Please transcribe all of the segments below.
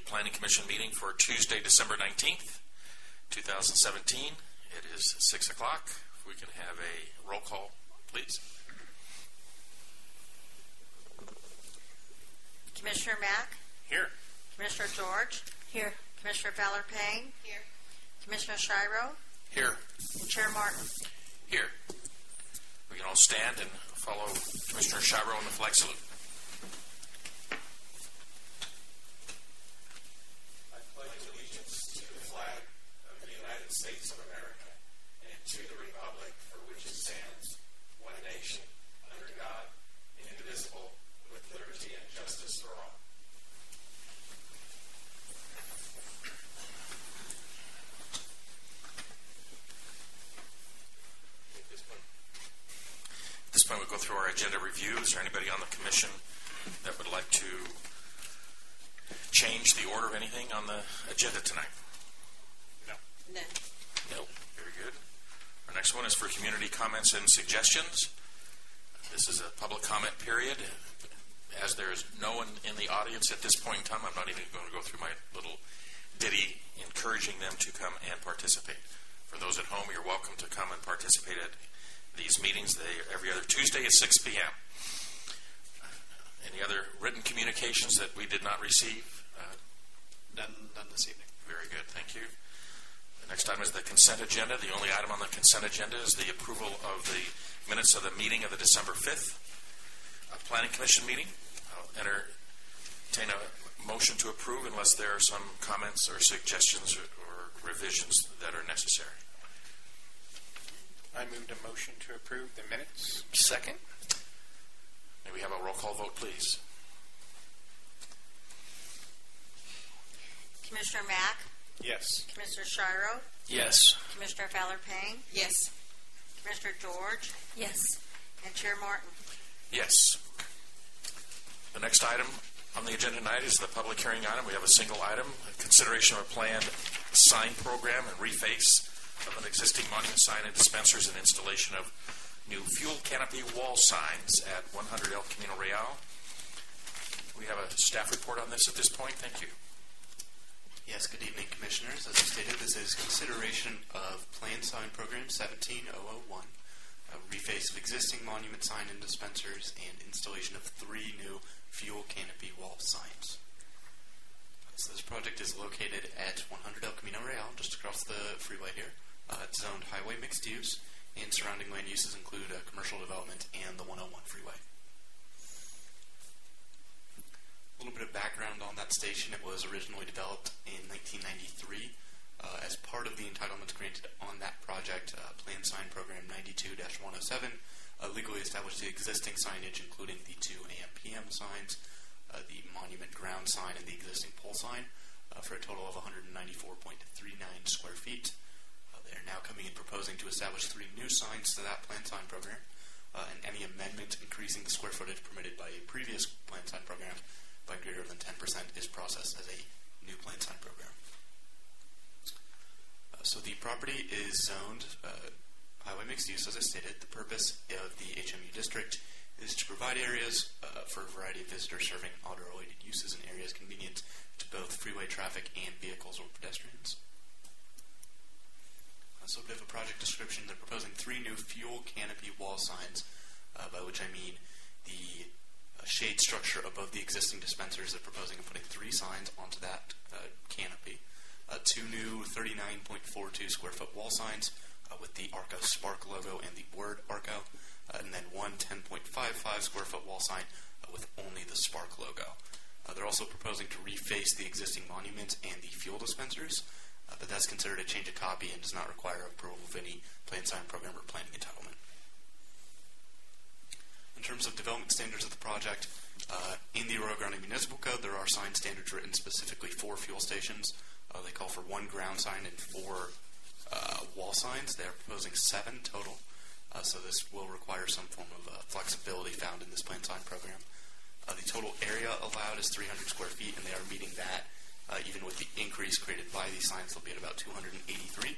Planning Commission meeting for Tuesday, December 19th, 2017. It is 6 o'clock. If we can have a roll call, please. Commissioner Mack? Here. Commissioner George? Here. Commissioner Fowler-Payne? Here. Commissioner Shiro? Here. And Chair Martin? Here. We can all stand and follow Commissioner Shiro in the flag salute. I pledge allegiance to the flag of the United States of America and to the republic for which it stands, one nation, under God, indivisible, with liberty and justice for all. At this point, we'll go through our agenda review. Is there anybody on the commission that would like to change the order of anything on the agenda tonight? No. No. Very good. Our next one is for community comments and suggestions. This is a public comment period. As there is no one in the audience at this point in time, I'm not even going to go through my little ditty encouraging them to come and participate. For those at home, you're welcome to come and participate at these meetings. They are every other Tuesday at 6 p.m. Any other written communications that we did not receive? None this evening. Very good. Thank you. The next item is the consent agenda. The only item on the consent agenda is the approval of the minutes of the meeting of the December 5th Planning Commission meeting. I'll entertain a motion to approve unless there are some comments or suggestions or revisions that are necessary. I moved a motion to approve the minutes. Second. May we have a roll call vote, please? Commissioner Mack? Yes. Commissioner Shiro? Yes. Commissioner Fowler-Payne? Yes. Commissioner George? Yes. And Chair Martin? Yes. The next item on the agenda tonight is the public hearing item. We have a single item, consideration of a planned sign program and reface of an existing monument sign and dispensers and installation of new fuel canopy wall signs at 100 El Camino Real. We have a staff report on this at this point. Thank you. Yes, good evening, Commissioners. As I stated, this is consideration of planned sign program 17001, a reface of existing monument sign and dispensers, and installation of 3 new fuel canopy wall signs. So this project is located at 100 El Camino Real, just across the freeway here. It's zoned highway mixed use, and surrounding land uses include commercial development and the 101 freeway. A little bit of background on that station. It was originally developed in 1993. As part of the entitlements granted on that project, Planned Sign Program 92-107 legally established the existing signage, including the 2 AM PM signs, the monument ground sign, and the existing pole sign, for a total of 194.39 square feet. They are now coming in proposing to establish 3 new signs to that Planned Sign Program, and any amendment increasing the square footage permitted by a previous Planned Sign Program by greater than 10% is processed as a new Planned Sign Program. So the property is zoned highway mixed use, as I stated. The purpose of the HMU district is to provide areas for a variety of visitors serving auto-related uses and areas convenient to both freeway traffic and vehicles or pedestrians. So a bit of a project description. They're proposing 3 new fuel canopy wall signs, by which I mean the shade structure above the existing dispensers. They're proposing putting 3 signs onto that canopy. 2 new 39.42 square foot wall signs with the Arco Spark logo and the word Arco, and then 1 10.55 square foot wall sign with only the Spark logo. They're also proposing to reface the existing monument and the fuel dispensers, but that's considered a change of copy and does not require approval of any Planned Sign Program or planning entitlement. In terms of development standards of the project, in the Arroyo Grande Municipal Code, there are sign standards written specifically for fuel stations. They call for 1 ground sign and 4 wall signs. They are proposing 7 total, so this will require some form of flexibility found in this Planned Sign Program. The total area allowed is 300 square feet, and they are meeting that. Even with the increase created by these signs, they'll be at about 283.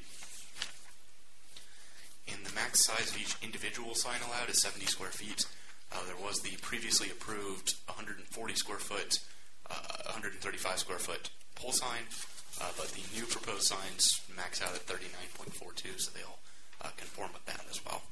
And the max size of each individual sign allowed is 70 square feet. There was the previously approved 140 square foot 135 square foot pole sign, but the new proposed signs max out at 39.42, so they all conform with that as well.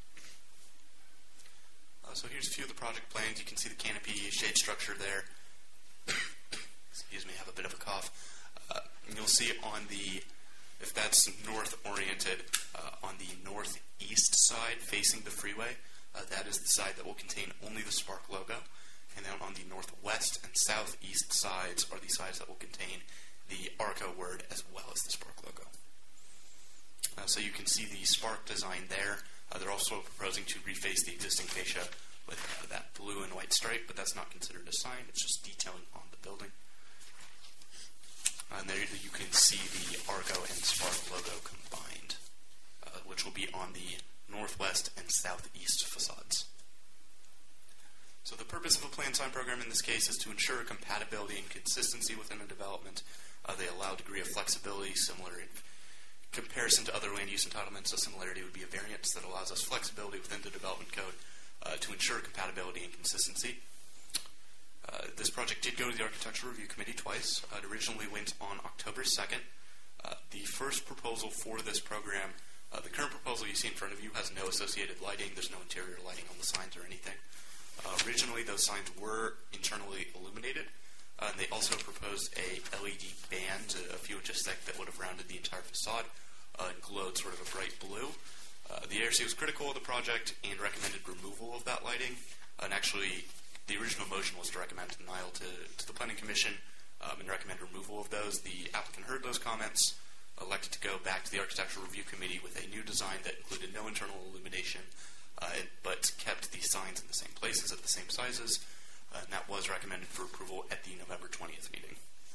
So here's a few of the project plans. You can see the canopy shade structure there. Excuse me, I have a bit of a cough. And you'll see on the, if that's north-oriented, on the northeast side facing the freeway, that is the side that will contain only the Spark logo. And then on the northwest and southeast sides are the sides that will contain the ARCO word as well as the Spark logo. So you can see the Spark design there. They're also proposing to reface the existing fascia with that blue and white stripe, but that's not considered a sign. It's just detailing on the building. And there you can see the ARCO and Spark logo combined, which will be on the northwest and southeast facades. So the purpose of a planned sign program in this case is to ensure compatibility and consistency within a development. They allow a degree of flexibility similar in comparison to other land use entitlements. A similarity would be a variance that allows us flexibility within the development code to ensure compatibility and consistency. This project did go to the Architectural Review Committee twice. It originally went on October 2nd. The first proposal for this program, the current proposal you see in front of you has no associated lighting. There's no interior lighting on the signs or anything. Originally, those signs were internally illuminated. And they also proposed a LED band, a few inches thick, that would have rounded the entire facade and glowed sort of a bright blue. The ARC was critical of the project and recommended removal of that lighting. And actually, the original motion was to recommend denial to the Planning Commission and recommend removal of those. The applicant heard those comments, elected to go back to the Architectural Review Committee with a new design that included no internal illumination, but kept the signs in the same places at the same sizes. And that was recommended for approval at the November 20th meeting.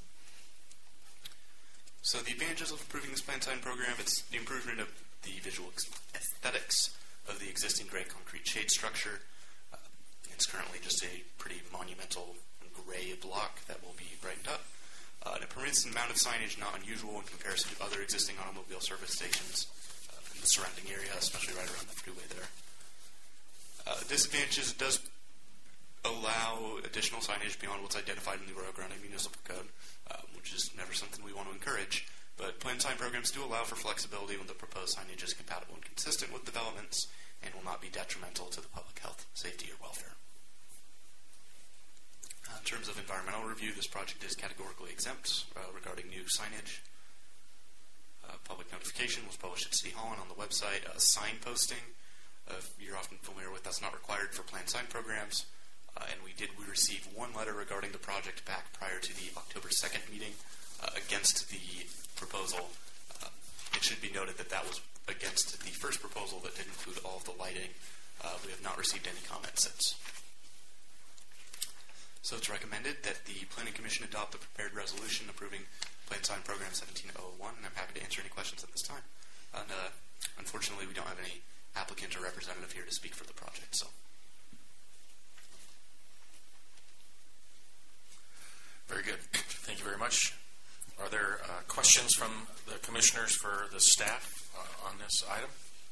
So the advantages of approving this planned sign program, it's the improvement of the visual aesthetics of the existing gray concrete shade structure. It's currently just a pretty monumental gray block that will be brightened up. And it permits an amount of signage not unusual in comparison to other existing automobile service stations in the surrounding area, especially right around the freeway there. Disadvantages, it does allow additional signage beyond what's identified in the Rio Grande Municipal Code, which is never something we want to encourage. But planned sign programs do allow for flexibility when the proposed signage is compatible and consistent with developments and will not be detrimental to the public health, safety, or welfare. In terms of environmental review, this project is categorically exempt regarding new signage. Public notification was published at City Hall and on the website. Sign posting, you're often familiar with, that's not required for planned sign programs. And we received one letter regarding the project back prior to the October 2nd meeting against the proposal. It should be noted that that was against the first proposal that did include all of the lighting. We have not received any comments since. So it's recommended that the Planning Commission adopt the prepared resolution approving Planned Sign Program 17001, and I'm happy to answer any questions at this time. And unfortunately, we don't have any applicant or representative here to speak for the project, so. Very good. Thank you very much. Are there questions from the commissioners for the staff on this item?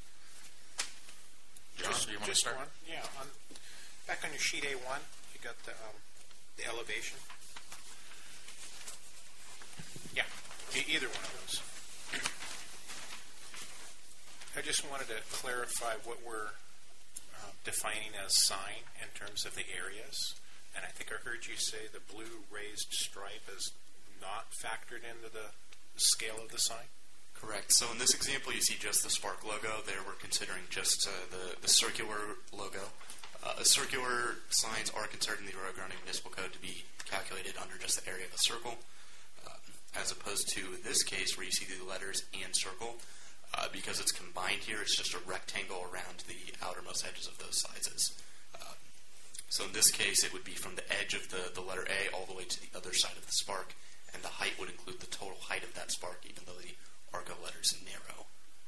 John, do you want to start? One? Yeah. Back on your sheet A1, you got the elevation. Yeah, either one of those. I just wanted to clarify what we're defining as sign in terms of the areas. And I think I heard you say the blue raised stripe is not factored into the scale of the sign? Correct. So in this example, you see just the Spark logo. There we're considering just the circular logo. Circular signs are considered in the Rio Grande Municipal Code to be calculated under just the area of a circle, as opposed to this case where you see the letters and circle. Because it's combined here, it's just a rectangle around the outermost edges of those sizes. So in this case, it would be from the edge of the letter A all the way to the other side of the Spark, and the height would include the total height of that Spark, even though the ARCO letters narrow.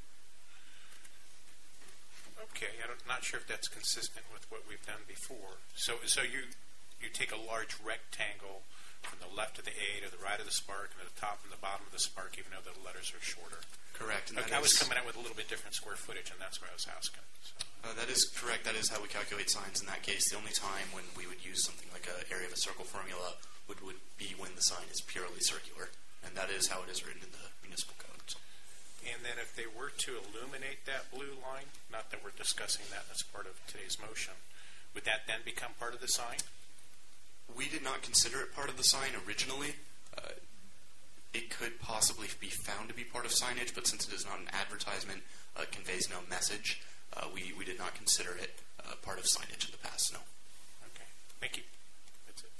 Okay, I'm not sure if that's consistent with what we've done before. So you take a large rectangle from the left of the A to the right of the Spark and to the top and the bottom of the Spark, even though the letters are shorter. Correct. And okay, I was coming out with a little bit different square footage, and that's what I was asking. So. That is correct. That is how we calculate signs in that case. The only time when we would use something like an area of a circle formula would be when the sign is purely circular, and that is how it is written in the municipal code. So. And then if they were to illuminate that blue line, not that we're discussing that as part of today's motion, would that then become part of the sign? We did not consider it part of the sign originally. It could possibly be found to be part of signage, but since it is not an advertisement, it conveys no message, we did not consider it part of signage in the past, no. Okay. Thank you. That's it.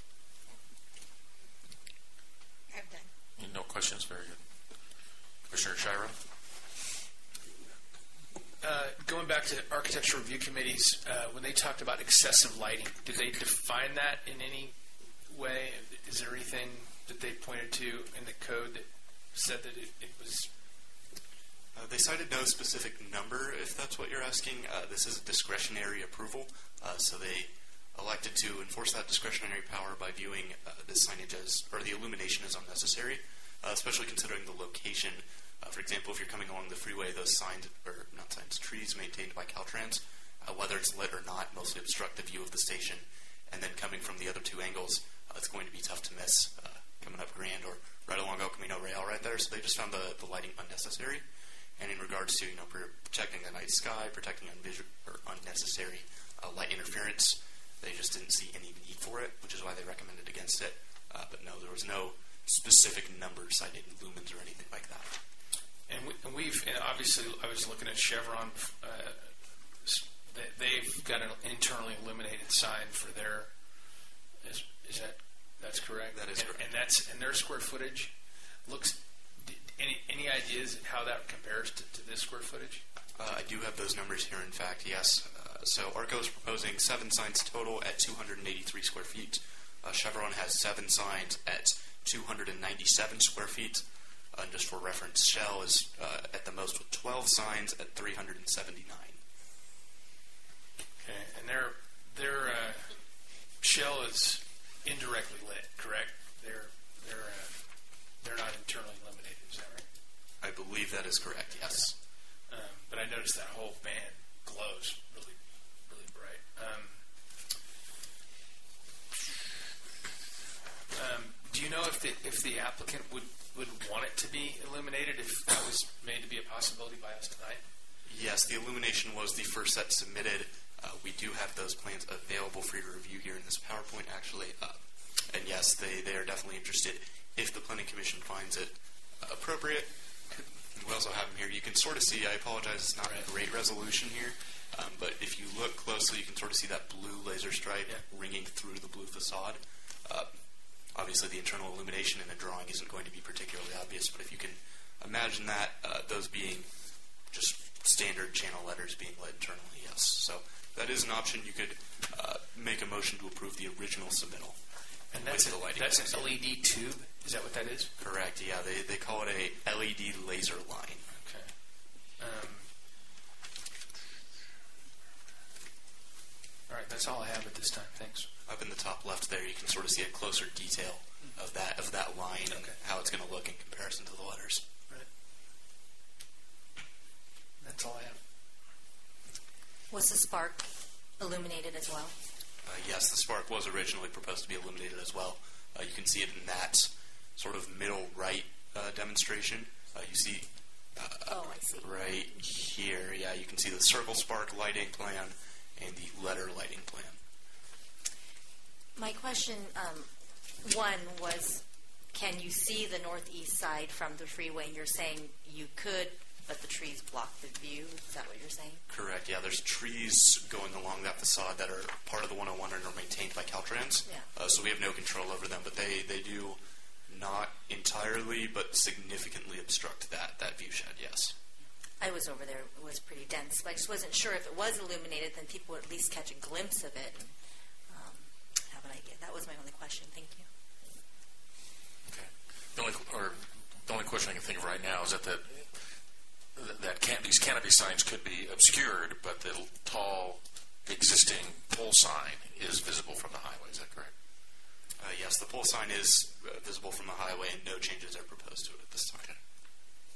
I'm done. No questions? Very good. Commissioner Shiro? Going back to architectural review committees, when they talked about excessive lighting, did they define that in any way? Is there anything that they pointed to in the code that said that it was? They cited no specific number, if that's what you're asking. This is a discretionary approval, so they elected to enforce that discretionary power by viewing this signage as, or the illumination as unnecessary, especially considering the location. For example, if you're coming along the freeway, those signs, or not signs, trees maintained by Caltrans, whether it's lit or not, mostly obstruct the view of the station. And then coming from the other two angles, it's going to be tough to miss coming up Grand or right along El Camino Real right there. So they just found the lighting unnecessary. And in regards to protecting the night sky, protecting unnecessary light interference, they just didn't see any need for it, which is why they recommended against it. But no, there was no specific number cited in lumens or anything like that. And obviously, I was looking at Chevron. They've got an internally illuminated sign for their. That's correct? That is correct. And their square footage looks. Any ideas how that compares to this square footage? I do have those numbers here. In fact, yes. So ARCO is proposing 7 signs total at 283 square feet. Chevron has 7 signs at 297 square feet. And just for reference, Shell is at the most with 12 signs at 379. Okay, and their Shell is indirectly lit, correct? They're not internally illuminated. Is that right? I believe that is correct. Yes. But I noticed that whole band glows really, really bright. Do you know if the applicant would want it to be illuminated if that was made to be a possibility by us tonight? Yes, the illumination was the first set submitted. We do have those plans available for your review here in this PowerPoint, actually. And yes, they are definitely interested if the Planning Commission finds it appropriate. We also have them here. You can sort of see, I apologize, it's not a great resolution here, but if you look closely, you can sort of see that blue laser stripe ringing through the blue facade. Obviously, the internal illumination in the drawing isn't going to be particularly obvious, but if you can imagine that, those being just standard channel letters being lit internally, yes. So that is an option. You could make a motion to approve the original submittal. And that's an LED tube? Is that what that is? Correct, yeah. They call it a LED laser line. Okay. All right, that's all I have at this time. Thanks. Up in the top left there, you can sort of see a closer detail of that line and how it's going to look in comparison to the letters. Right. That's all I have. Was the spark illuminated as well? Yes, the spark was originally proposed to be illuminated as well. You can see it in that sort of middle right demonstration. You see I see. Right here, yeah, you can see the circle spark lighting plan and the letter lighting plan. My question, one, was can you see the northeast side from the freeway? And you're saying you could, but the trees block the view. Is that what you're saying? Correct, yeah. There's trees going along that facade that are part of the 101 and are maintained by Caltrans. Yeah. So we have no control over them, but they do not entirely but significantly obstruct that view shed, yes. I was over there. It was pretty dense. But I just wasn't sure if it was illuminated, then people would at least catch a glimpse of it and have an idea. That was my only question. Thank you. Okay. The only question I can think of right now is that these canopy signs could be obscured, but the tall existing pole sign is visible from the highway. Is that correct? Yes, the pole sign is visible from the highway, and no changes are proposed to it at this time. Okay.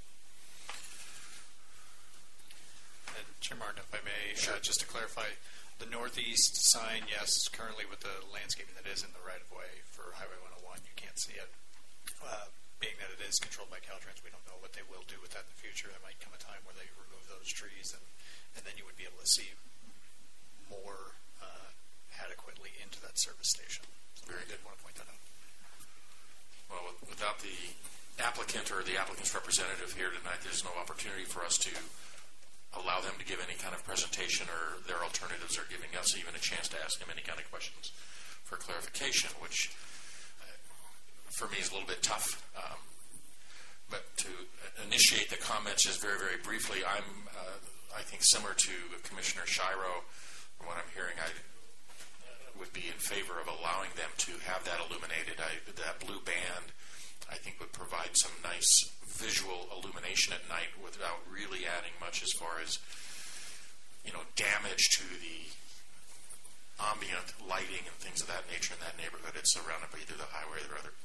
Chair Martin, if I may, just to clarify, The northeast sign, yes, currently with the landscaping that is in the right-of-way for Highway 101, you can't see it. Being that it is controlled by Caltrans, we don't know what they will do with that in the future. There might come a time where they remove those trees, and then you would be able to see more adequately into that service station. So Very I did want to point that out. Well, without the applicant or the applicant's representative here tonight, there's no opportunity for us to allow them to give any kind of presentation or their alternatives, or giving us even a chance to ask them any kind of questions for clarification, which for me is a little bit tough. But to initiate the comments just very, very briefly, I think similar to Commissioner Shiro, from what I'm hearing, I would be in favor of allowing them to have that illuminated. That blue band, I think, would provide some nice visual illumination at night without really adding much as far as, damage to the ambient lighting and things of that nature in that neighborhood. It's surrounded by either the highway or other,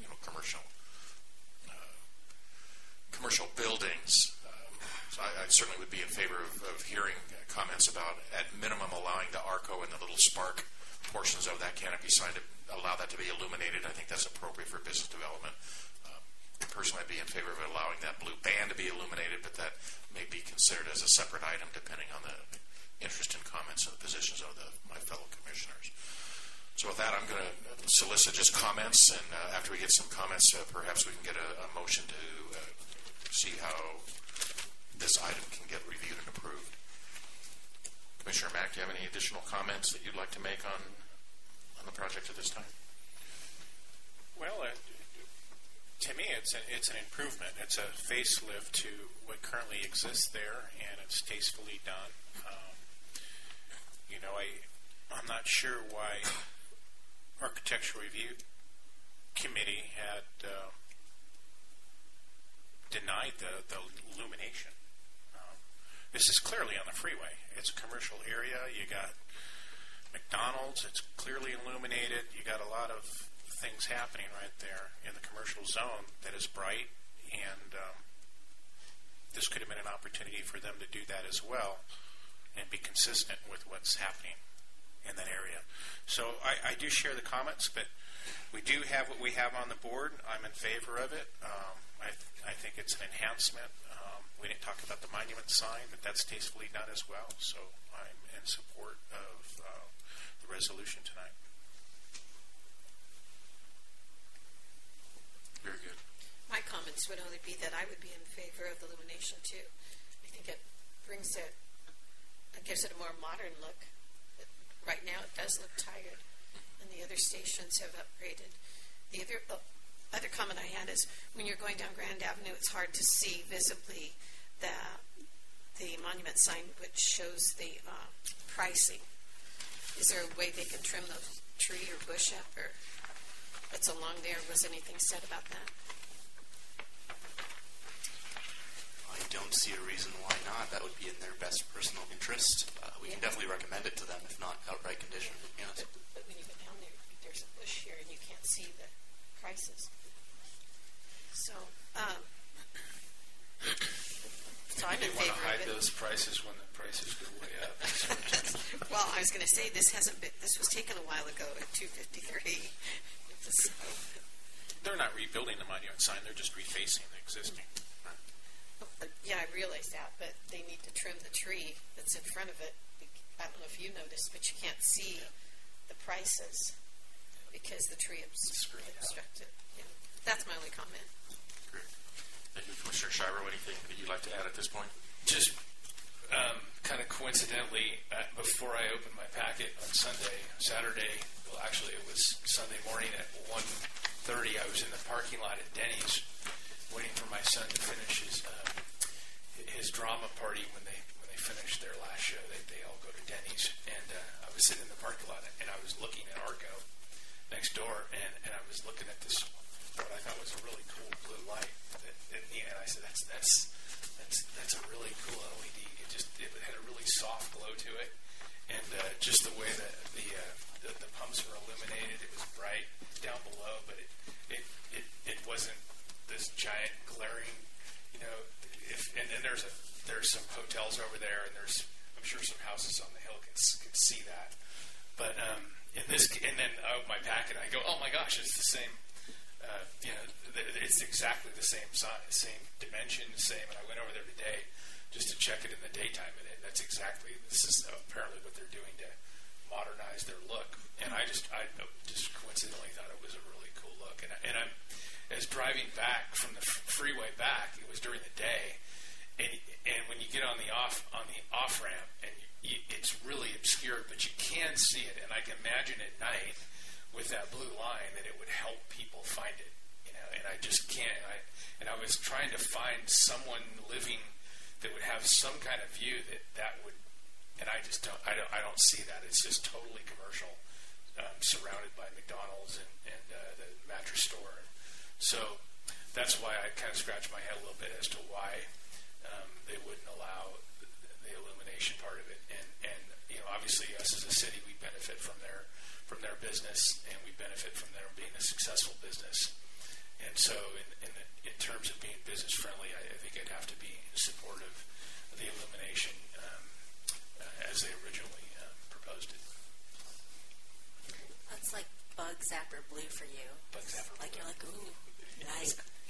commercial buildings. So I certainly would be in favor of hearing comments about, at minimum, allowing the ARCO and the little spark portions of that canopy sign to allow that to be illuminated. I think that's appropriate for business development. Personally, I'd be in favor of allowing that blue band to be illuminated, but that may be considered as a separate item depending on the interest and comments and the positions of my fellow commissioners. So with that, I'm going to solicit just comments, and after we get some comments, perhaps we can get a motion to see how this item can get reviewed and approved. Commissioner Mack, do you have any additional comments that you'd like to make on the project at this time? Well, to me, it's an improvement. It's a facelift to what currently exists there, and it's tastefully done. I'm not sure why Architectural Review Committee had denied the illumination. This is clearly on the freeway. It's a commercial area. You got McDonald's. It's clearly illuminated. You got a lot of things happening right there in the commercial zone that is bright, and this could have been an opportunity for them to do that as well and be consistent with what's happening in that area. So I do share the comments, but we do have what we have on the board. I'm in favor of it. I think it's an enhancement. We didn't talk about the monument sign, but that's tastefully done as well. So I'm in support of the resolution tonight. Very good. My comments would only be that I would be in favor of the illumination too. I think it gives it a more modern look. Right now it does look tired, and the other stations have upgraded. The other comment I had is when you're going down Grand Avenue, it's hard to see visibly the monument sign which shows the pricing. Is there a way they can trim the tree or bush up or that's along there? Was anything said about that? I don't see a reason why not. That would be in their best personal interest. We can definitely recommend it to them, if not outright condition. Yes. But when you go down there, there's a bush here and you can't see the prices. So I'm in They want favor to hide of it. those prices when the prices go way up. Well, I was going to say this was taken a while ago at 253. So, They're not rebuilding the monument sign. They're just refacing the existing. yeah, I realize that, but they need to trim the tree that's in front of it. I don't know if you noticed, but you can't see the prices because the tree obstructed. Yeah. That's my only comment. Great. Thank you, Commissioner Shiro. Anything that you'd like to add at this point? Just kind of coincidentally, before I opened my packet on Saturday, well, actually it was Sunday morning at 1:30, I was in the parking lot at Denny's waiting for my son to finish his drama party. When they finished their last show, they all go to Denny's, and I was sitting in the parking lot, and I was looking at Arco next door, and I was looking at this, what I thought was a really cool blue light, and I said, that's a really cool LED. It had a really soft glow to it, and just the way that the pumps were illuminated, it was bright down below, but it wasn't this giant glaring, and there's some hotels over there, and there's I'm sure some houses on the hill can see that. But and then my packet, I go, oh my gosh, it's the same. It's exactly the same size, same dimension, same. And I went over there today just to check it in the daytime, and this is apparently what they're doing to modernize their look. And I just coincidentally thought it was a really cool look. And as driving back from the freeway back, it was during the day, and when you get on the off ramp, and it's really obscured, but you can see it. And I can imagine at night with that blue line that it would help people find it, and I just can't. And I was trying to find someone living that would have some kind of view that would, and I just don't. I don't see that. It's just totally commercial, surrounded by McDonald's and the mattress store. So that's why I kind of scratched my head a little bit as to why they wouldn't allow the illumination part of it. And obviously, us as a city, we benefit from their business, and we benefit from their being a successful business. And so, in terms of being business friendly, I think I'd have to be in support of the illumination as they originally proposed it. That's like Bug Zapper Blue for you. Bug Zapper like Blue. You're like, ooh, nice.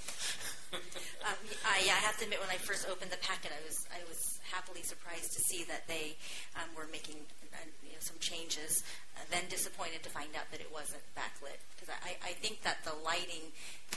I have to admit, when I first opened the packet, I was happily surprised to see that they were making some changes. Then disappointed to find out that it wasn't backlit, because I think that the lighting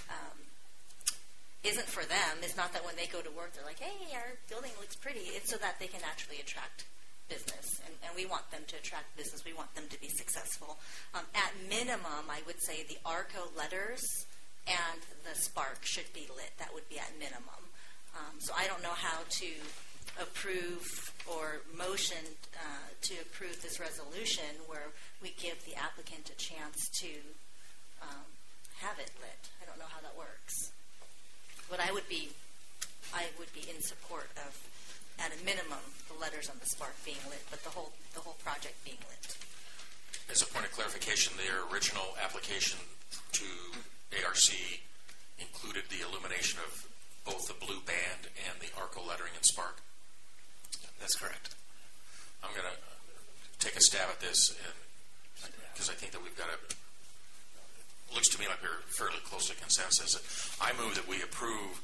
isn't for them. It's not that when they go to work, they're like, hey, our building looks pretty. It's so that they can actually attract business, and we want them to attract business. We want them to be successful. At minimum, I would say the ARCO letters and the spark should be lit. That would be at minimum. So I don't know how to approve or motion to approve this resolution where we give the applicant a chance to have it lit. I don't know how that works. But I would be in support of, at a minimum, the letters on the spark being lit, but the whole project being lit. As a point of clarification, their original application to ARC included the illumination of both the blue band and the ARCO lettering and spark. That's correct. I'm going to take a stab at this, because I think that we've got looks to me like we're fairly close to consensus. I move that we approve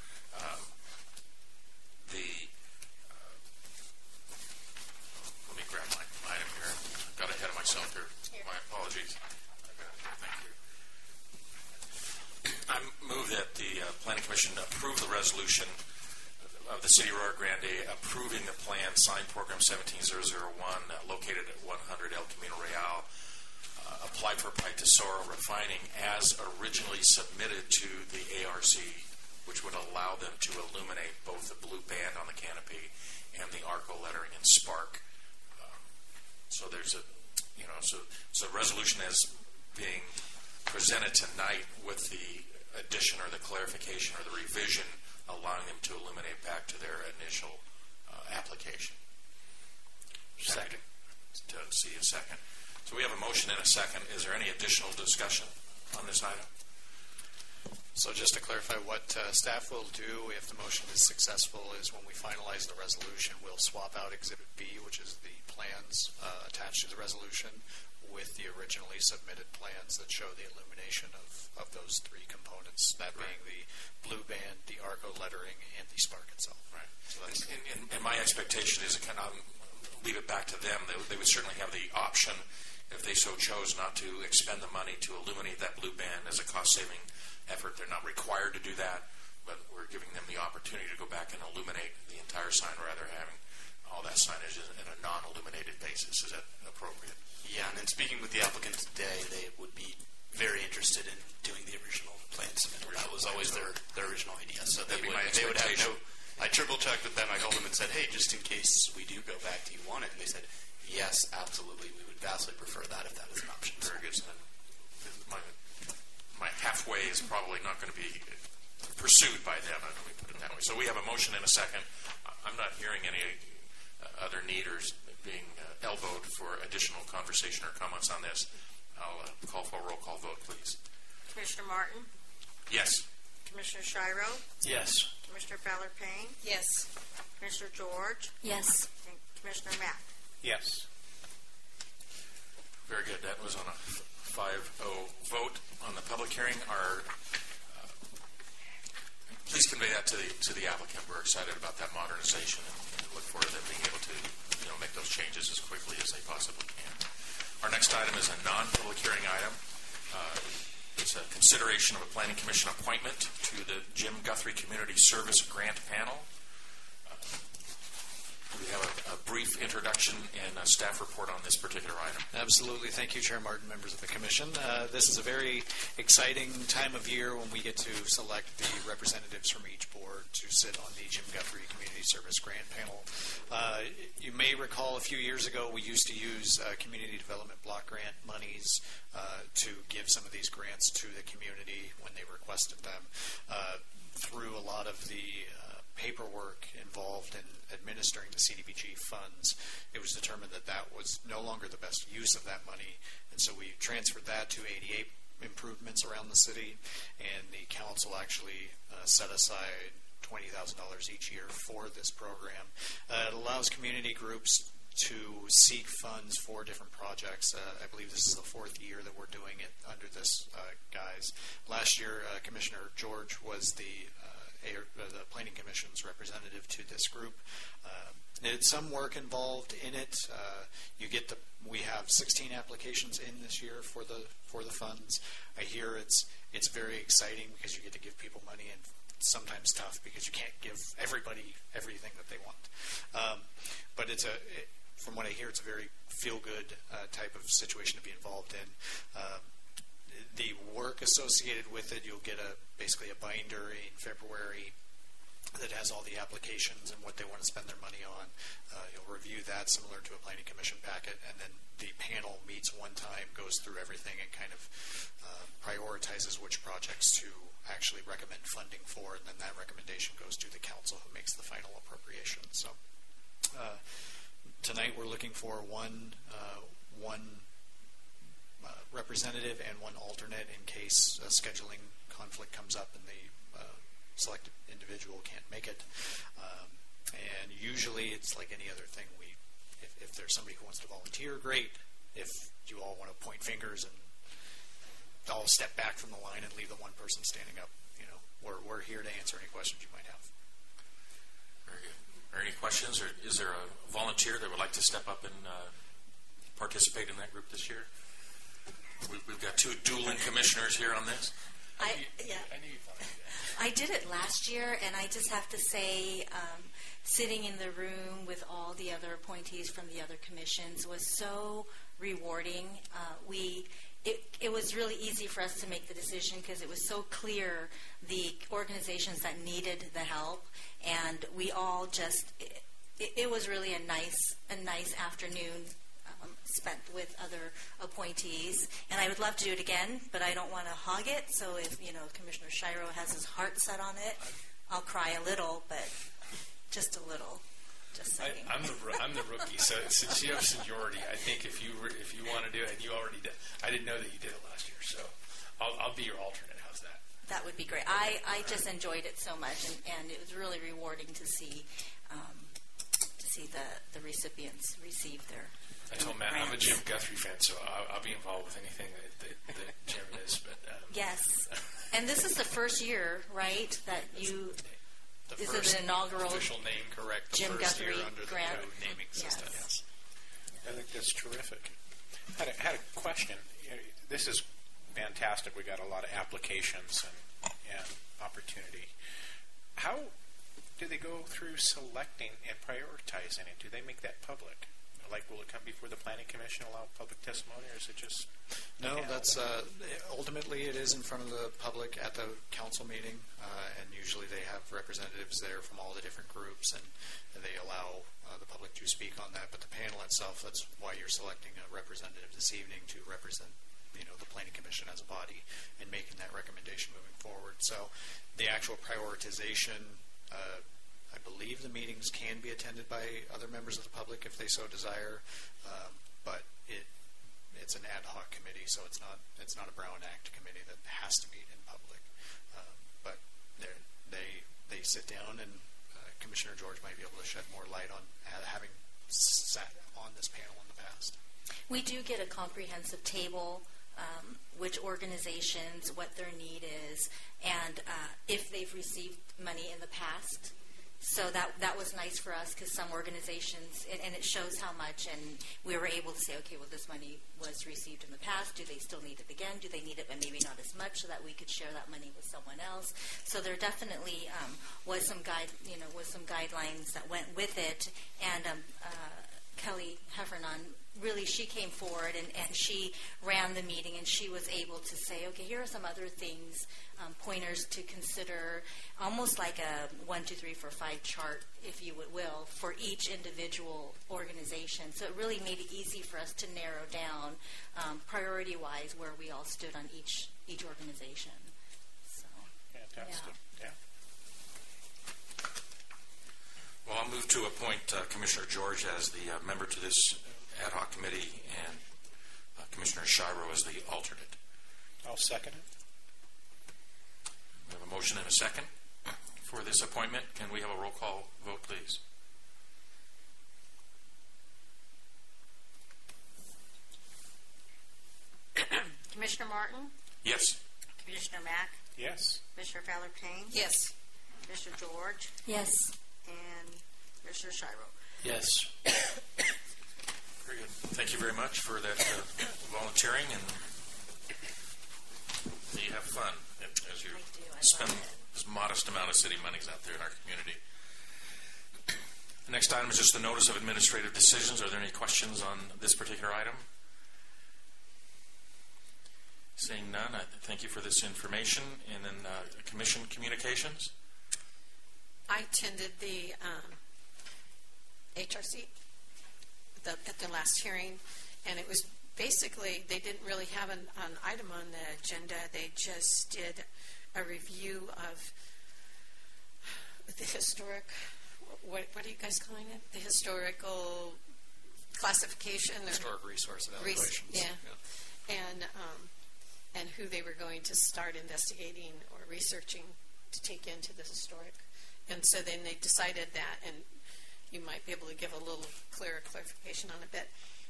let me grab my item here. I got ahead of myself here. My apologies. Thank you. I move that the Planning Commission approve the resolution of the City of Rio Grande approving the plan sign program 17001 located at 100 El Camino Real, applied for Pai Tesoro refining as originally submitted to the ARC, which would allow them to illuminate both the blue band on the canopy and the ARCO lettering and spark. So there's so resolution is being presented tonight with the addition or the clarification or the revision allowing them to illuminate back to their initial application. Second. To see a second. So we have a motion and a second. Is there any additional discussion on this item? So just to clarify, what staff will do if the motion is successful is when we finalize the resolution, we'll swap out Exhibit B, which is the plans attached to the resolution, with the originally submitted plans that show the illumination of those three components, that being the blue band, the ARCO lettering, and the spark itself. Right. So that's, and my expectation is to kind of leave it back to them. They would certainly have the option, if they so chose, not to expend the money to illuminate that blue band as a cost-saving effort. They're not required to do that, but we're giving them the opportunity to go back and illuminate the entire sign rather than having all that signage in a non-illuminated basis. Is that appropriate? Yeah, and then speaking with the applicant today, they would be very interested in doing the original plan submitted. That was always their original idea. So they would have no. I triple-checked with them. I called them and said, hey, just in case we do go back, do you want it? And they said, yes, absolutely. We would vastly prefer that if that is an option. Very good. So my halfway is probably not going to be pursued by them. Let me put it that way. So we have a motion and a second. I'm not hearing any other need or being elbowed for additional conversation or comments on this. I'll call for a roll call vote, please. Commissioner Martin? Yes. Commissioner Shiro? Yes. Commissioner Fowler-Payne? Yes. Commissioner George? Yes. And Commissioner Mack? Yes. Very good. That was on a 5-0 vote on the public hearing. Please convey that to the applicant. We're excited about that modernization and look forward to them being able to make those changes as quickly as they possibly can. Our next item is a non-public hearing item. It's a consideration of a Planning Commission appointment to the Jim Guthrie Community Service Grant Panel. We have a brief introduction and a staff report on this particular item. Absolutely. Thank you, Chair Martin, members of the Commission. This is a very exciting time of year when we get to select the representatives from each board to sit on the Jim Guthrie Community Service Grant Panel. You may recall a few years ago we used to use Community Development Block Grant monies to give some of these grants to the community when they requested them. Through a lot of the paperwork involved in administering the CDBG funds, it was determined that that was no longer the best use of that money, and so we transferred that to ADA improvements around the city, and the council actually set aside $20,000 each year for this program. It allows community groups to seek funds for different projects. I believe this is the fourth year that we're doing it under this guise. Last year, Commissioner George was the Planning Commission's representative to this group. There's some work involved in it. We have 16 applications in this year for the funds. I hear it's very exciting because you get to give people money, and sometimes tough because you can't give everybody everything that they want. But from what I hear, it's a very feel-good type of situation to be involved in. The work associated with it, you'll get basically a binder in February that has all the applications and what they want to spend their money on. You'll review that similar to a Planning Commission packet, and then the panel meets one time, goes through everything, and kind of prioritizes which projects to actually recommend funding for, and then that recommendation goes to the council who makes the final appropriation. So tonight we're looking for one representative and one alternate in case a scheduling conflict comes up and the selected individual can't make it. And usually it's like any other thing. If there's somebody who wants to volunteer, great. If you all want to point fingers and all step back from the line and leave the one person standing up, we're here to answer any questions you might have. Very good. Are there any questions, or is there a volunteer that would like to step up and participate in that group this year? We've got two dueling commissioners here on this. I knew you'd want to do that. I did it last year, and I just have to say, sitting in the room with all the other appointees from the other commissions was so rewarding. It was really easy for us to make the decision because it was so clear the organizations that needed the help, and we all just. It was really a nice afternoon spent with other appointees, and I would love to do it again, but I don't want to hog it. So if Commissioner Shiro has his heart set on it, I'll cry a little, but just a little. Just saying. I'm the rookie, so since you have seniority, I think if you want to do it, and you already did. I didn't know that you did it last year, so I'll be your alternate. How's that? That would be great. I just enjoyed it so much, and it was really rewarding to see the recipients receive their. I told Matt I'm a Jim Guthrie fan, so I'll be involved with anything that Jim is. But yes, and this is the first year, right? That you. This is an inaugural official name, correct? The Jim first Guthrie year under grant. the code naming system. Yes. I think that's terrific. I had a question. This is fantastic. We got a lot of applications and opportunity. How do they go through selecting and prioritizing it? Do they make that public? Like, will it come before the Planning Commission, allow public testimony, or is it just... No, that's ultimately it is in front of the public at the council meeting, and usually they have representatives there from all the different groups, and they allow the public to speak on that. But the panel itself, that's why you're selecting a representative this evening to represent the Planning Commission as a body and making that recommendation moving forward. So the actual prioritization, I believe the meetings can be attended by other members of the public if they so desire, but it's an ad hoc committee, so it's not a Brown Act committee that has to meet in public. But they sit down, and Commissioner George might be able to shed more light on having sat on this panel We do get a comprehensive table, which organizations, what their need is, and if they've received money in the past. So that was nice for us because some organizations, and it shows how much, and we were able to say, okay, well, this money was received in the past. Do they still need it again? Do they need it, but maybe not as much, so that we could share that money with someone else? So there definitely was some guidelines that went with it, and Kelly Heffernan, really, she came forward and she ran the meeting, and she was able to say, okay, here are some other things, pointers to consider, almost like a 1, 2, 3, 4, 5 chart, if you will, for each individual organization. So it really made it easy for us to narrow down priority-wise where we all stood on each organization. So, Fantastic. Yeah. Well, I'll move to appoint Commissioner George as the member to this ad hoc committee and Commissioner Shiro as the alternate. I'll second it. We have a motion and a second for this appointment. Can we have a roll call vote, please? Commissioner Martin, Yes. Commissioner Mack, Yes. Commissioner Fowler-Payne, Yes. Commissioner George, yes. and Commissioner Shiro. Yes. Very good. Thank you very much for that volunteering, and you have fun as you I do. I spend love it. this modest amount of city monies out there in our community. The next item is just the notice of administrative decisions. Are there any questions on this particular item? Seeing none, I thank you for this information. And then commission communications. I attended the HRC at the last hearing, and it was basically, they didn't really have an item on the agenda. They just did a review of the historic, what are you guys calling it? The historical classification? Historic resource evaluations. Yeah. And who they were going to start investigating or researching to take into the historic. And so then they decided that, and you might be able to give a little clearer clarification on it, but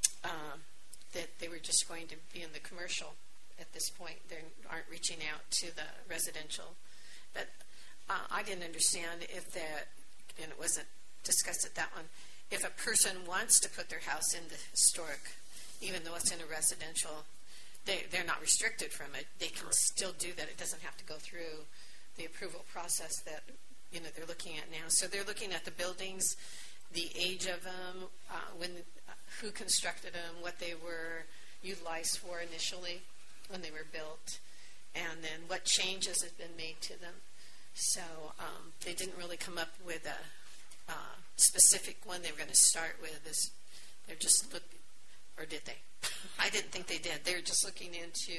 that they were just going to be in the commercial at this point. They aren't reaching out to the residential. But I didn't understand if that, and it wasn't discussed at that one, if a person wants to put their house in the historic, even though it's in a residential, they're not restricted from it. They can still do that. It doesn't have to go through the approval process that they're looking at now. So they're looking at the buildings, the age of them, who constructed them, what they were utilized for initially when they were built, and then what changes have been made to them. So they didn't really come up with a specific one they were going to start with. They're just looking, or did they? I didn't think they did. They were just looking into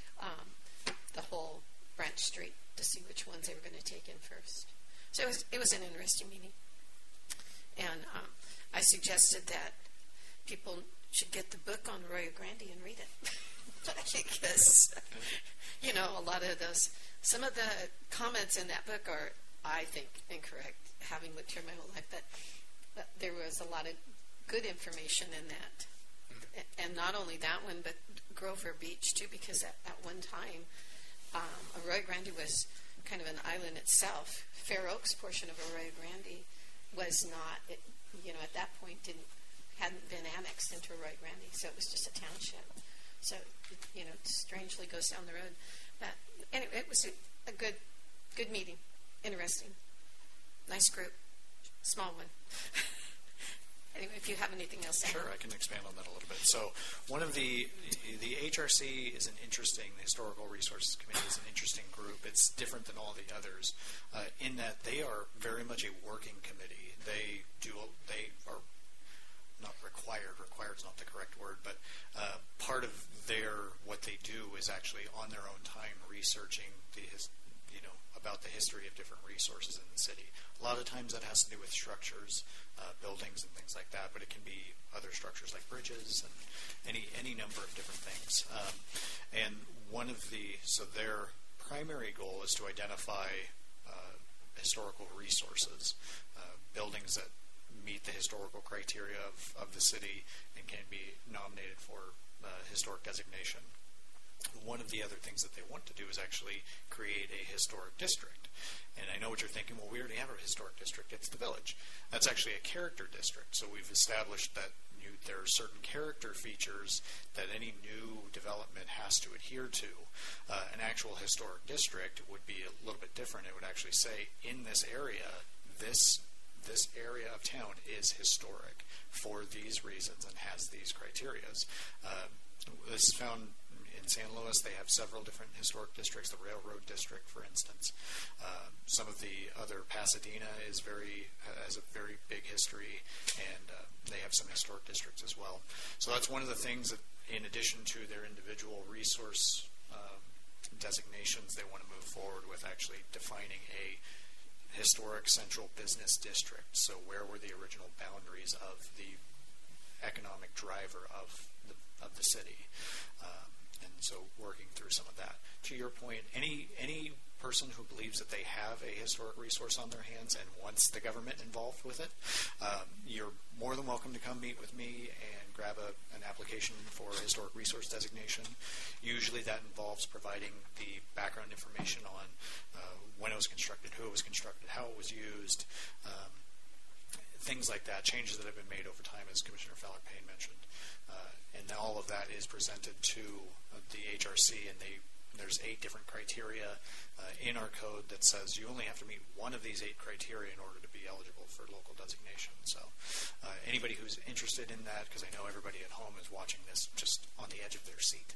the whole Branch Street to see which ones they were going to take in first. So it was an interesting meeting. And I suggested that people should get the book on Arroyo Grande and read it. Because, a lot of some of the comments in that book are, I think, incorrect, having lived here my whole life. But there was a lot of good information in that. And not only that one, but Grover Beach, too, because at one time, Arroyo Grande was kind of an island itself. Fair Oaks portion of Arroyo Grande was not, at that point hadn't been annexed into Arroyo Grande, so it was just a township. So, it strangely goes down the road. But anyway, it was a good meeting. Interesting. Nice group. Small one. Anyway, if you have anything else to add. Sure, I can expand on that a little bit. So one of the HRC is the Historical Resources Committee is an interesting group. It's different than all the others in that they are very much a working committee. They are not required is not the correct word, but part of what they do is actually on their own time researching about the history of different resources in the city. A lot of times that has to do with structures, buildings and things like that, but it can be other structures like bridges and any number of different things. And so their primary goal is to identify historical resources, buildings that meet the historical criteria of the city and can be nominated for historic designation. One of the other things that they want to do is actually create a historic district. And I know what you're thinking, well, we already have a historic district. It's the village. That's actually a character district. So we've established that there are certain character features that any new development has to adhere to. An actual historic district would be a little bit different. It would actually say, in this area, this area of town is historic for these reasons and has these criterias. This is found in San Luis. They have several different historic districts, the Railroad District, for instance. Some of the other, Pasadena has a very big history, and they have some historic districts as well. So that's one of the things that, in addition to their individual resource designations, they want to move forward with actually defining a historic central business district. So where were the original boundaries of the economic driver of the city? And so working through some of that. To your point, any person who believes that they have a historic resource on their hands and wants the government involved with it, you're more than welcome to come meet with me and grab an application for a historic resource designation. Usually that involves providing the background information on when it was constructed, who it was constructed, how it was used, things like that, changes that have been made over time, as Commissioner Fowler-Payne mentioned. And all of that is presented to the HRC, and there's 8 different criteria in our code that says you only have to meet one of these 8 criteria in order to be eligible for local designation. So anybody who's interested in that, because I know everybody at home is watching this just on the edge of their seat,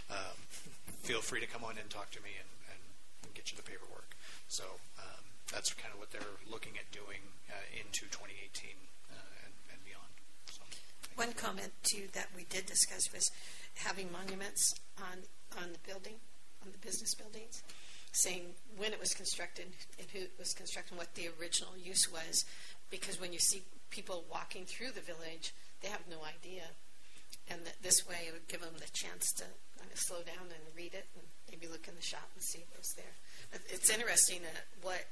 feel free to come on and talk to me and get you the paperwork. So that's kind of what they're looking at doing into 2018 and beyond. So, one comment, too, that we did discuss was having monuments on the building, on the business buildings, saying when it was constructed and who it was constructed, what the original use was, because when you see people walking through the village, they have no idea. And this way it would give them the chance to kind of slow down and read it and maybe look in the shop and see what was there. It's interesting that what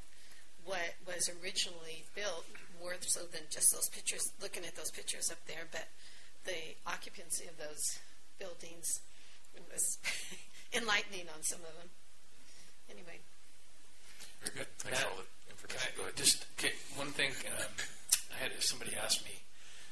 was originally built, more so than just those pictures, looking at those pictures up there, but the occupancy of those buildings was enlightening on some of them. Anyway. Very good. Thanks for all the information. Go ahead. Just one thing. I had somebody ask me,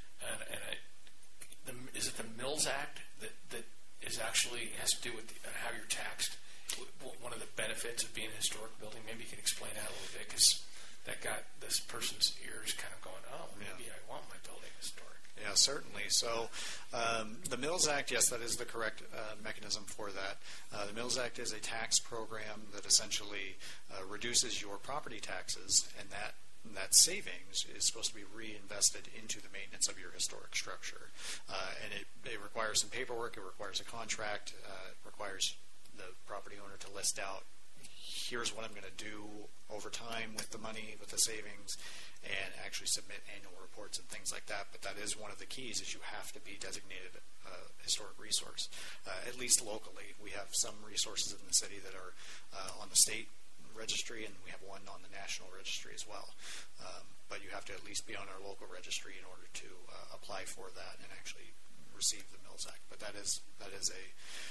is it the Mills Act that is actually has to do with how you're taxed? One of the benefits of being a historic building. Maybe you can explain that a little bit, because that got this person's ears kind of going, oh, maybe I want my building historic. Yeah, certainly. So the Mills Act, yes, that is the correct mechanism for that. The Mills Act is a tax program that essentially reduces your property taxes, and that savings is supposed to be reinvested into the maintenance of your historic structure. And it requires some paperwork. It requires a contract. It requires the property owner to list out, here's what I'm going to do over time with the money, with the savings, and actually submit annual reports and things like that. But that is one of the keys, is you have to be designated historic resource, at least locally. We have some resources in the city that are on the state registry, and we have one on the national registry as well. But you have to at least be on our local registry in order to apply for that and actually receive the Mills Act. But that is a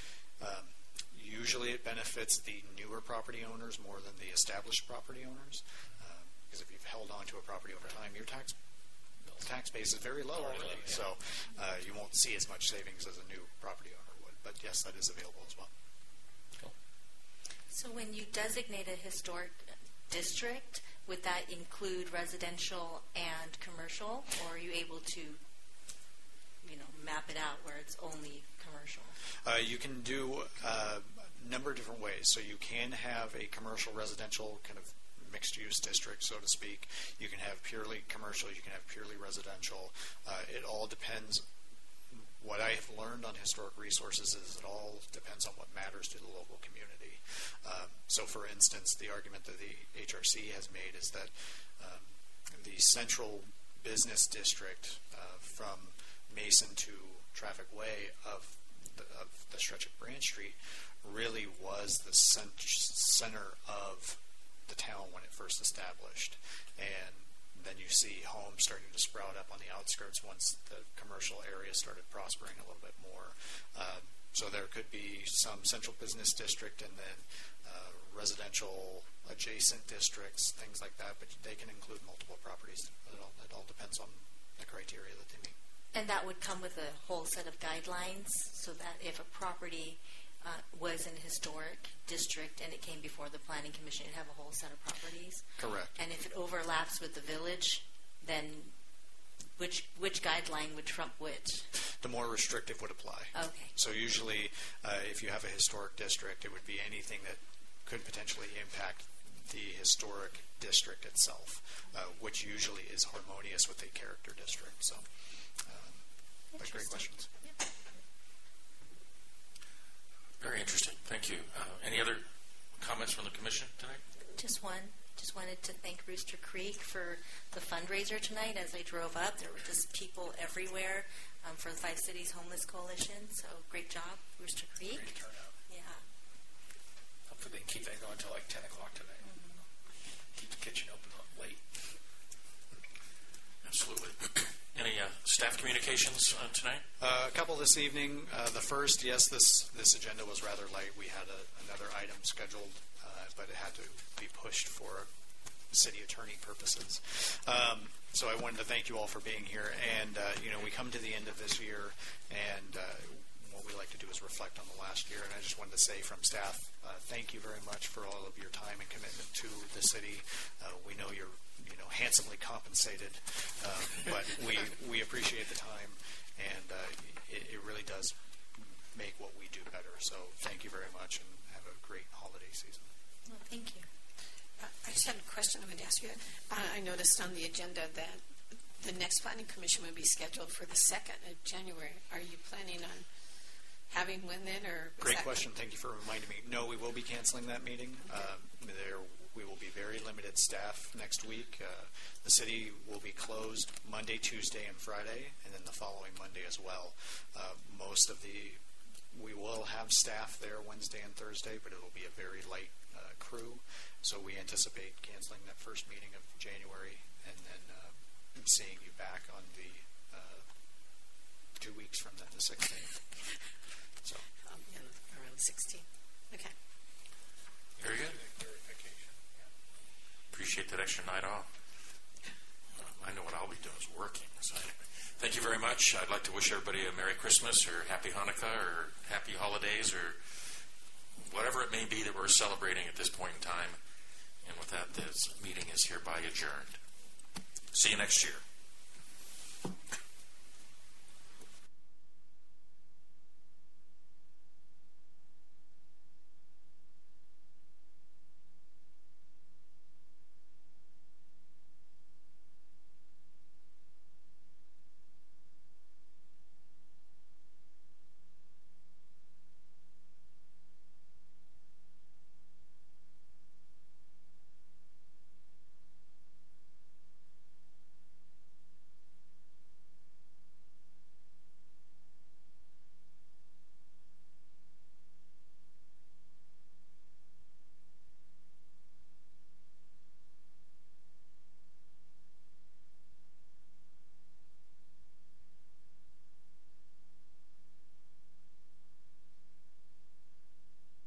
usually it benefits the newer property owners more than the established property owners, because if you've held on to a property over time, your tax base is very low already, so you won't see as much savings as a new property owner would. But yes, that is available as well. Cool. So when you designate a historic district, would that include residential and commercial, or are you able to map it out where it's only commercial? You can do a number of different ways. So you can have a commercial residential kind of mixed-use district, so to speak. You can have purely commercial. You can have purely residential. It all depends. What I have learned on historic resources is it all depends on what matters to the local community. So, for instance, the argument that the HRC has made is that the central business district from Mason to Traffic Way of the stretch of Branch Street really was the center of the town when it first established. And then you see homes starting to sprout up on the outskirts once the commercial area started prospering a little bit more. So there could be some central business district and then residential adjacent districts, things like that, but they can include multiple properties. It all depends on the criteria that they meet. And that would come with a whole set of guidelines so that if a property was in a historic district and it came before the Planning Commission, you'd have a whole set of properties. Correct. And if it overlaps with the village, then which guideline would trump which? The more restrictive would apply. Okay. So usually, if you have a historic district, it would be anything that could potentially impact the historic district itself, which usually is harmonious with a character district. So, but great questions. Yeah. Very interesting. Thank you. Any other comments from the commission tonight? Just one. Just wanted to thank Rooster Creek for the fundraiser tonight. As I drove up, there were just people everywhere for the Five Cities Homeless Coalition. So great job, Rooster Creek. Great turnout. Yeah. Hopefully they can keep that going until like 10 o'clock tonight. Keep the kitchen open late. Absolutely. Any staff communications tonight? A couple this evening. The first, yes, this agenda was rather light. We had another item scheduled, but it had to be pushed for city attorney purposes. So I wanted to thank you all for being here. And, we come to the end of this year, and what we like to do is reflect on the last year. And I just wanted to say from staff, thank you very much for all of your time and commitment to the city. We know you're handsomely compensated, but we appreciate the time, and it really does make what we do better. So thank you very much, and have a great holiday season. Well, thank you. I just had a question I wanted to ask you. I noticed on the agenda that the next planning commission would be scheduled for the 2nd of January. Are you planning on having one then, or? Great question. Thank you for reminding me. No, we will be canceling that meeting. We will be very limited staff next week. The city will be closed Monday, Tuesday, and Friday, and then the following Monday as well. We will have staff there Wednesday and Thursday, but it will be a very light crew. So we anticipate canceling that first meeting of January, and then seeing you back on the 2 weeks from then, the 16th. So around the 16th. Okay. Very good. Appreciate that extra night off. I know what I'll be doing is working. So thank you very much. I'd like to wish everybody a Merry Christmas or Happy Hanukkah or Happy Holidays or whatever it may be that we're celebrating at this point in time. And with that, this meeting is hereby adjourned. See you next year.